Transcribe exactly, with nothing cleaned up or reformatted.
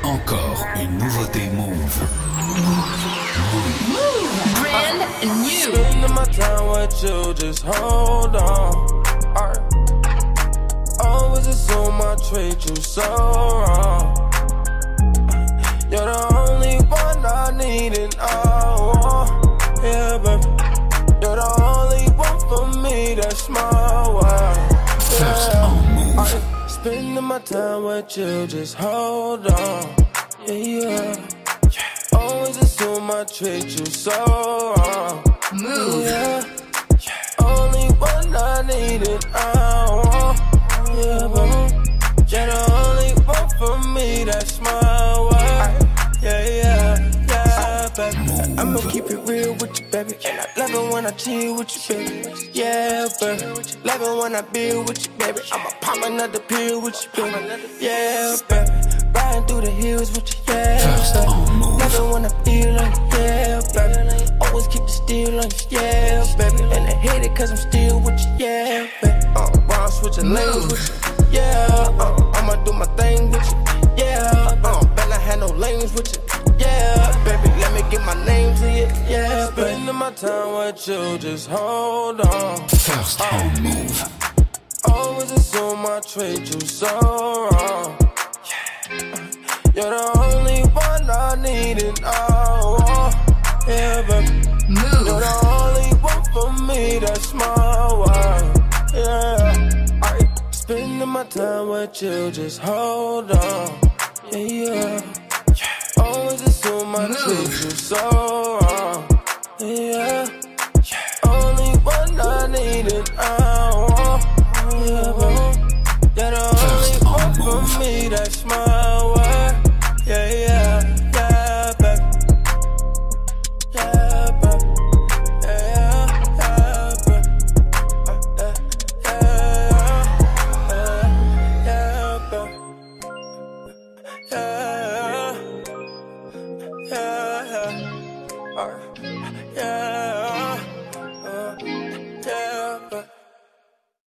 Encore une nouveauté Move. Move. Brand new. Spending my time with you, just hold on. Alright. Always assume I treat you so wrong. You're the only one I need and I want. Yeah, baby. You're the only one for me, that's my world. First on Move. Alright. Spending my time with you, just hold on. Yeah, yeah. Always assume I treat you so wrong. Move. Yeah. Only one I need and I want. Yeah, baby. You're the only one for me, that's my word. Yeah, yeah, yeah, baby. I'ma keep it real with you, baby. And I love it when I chill with you, baby. Yeah, baby. Love it when I build with you, baby. I'ma pop another pill with you, baby. Yeah, baby. Riding through the hills with you, yeah, First baby. on Move. Love it when I feel like you, yeah, baby. Always keep it still on you, yeah, baby. And I hate it cause I'm still with you, yeah, baby. Uh, while switching lanes with you, yeah. Uh, I'ma do my thing with you, yeah. Uh, better have no lanes with you, yeah, baby. Let me get my name to you, yeah, baby. Spending my time with you, just hold on. First on Move. Always assume I treat you so wrong. You're the only one I need and I want. Yeah, baby. Move. You're the only one for me, that's my world. Yeah. Alright. Spending my time with you, just hold on. Yeah, yeah. Always assume I Move. treat you so wrong. Yeah. Only one I need and I want. Yeah, baby. You're the First only on one Move. for me, that's my word. Yeah, yeah, yeah, baby. Yeah, baby. Yeah, yeah, baby. Uh, yeah, yeah, yeah, baby. Yeah, yeah, yeah. Alright. Yeah.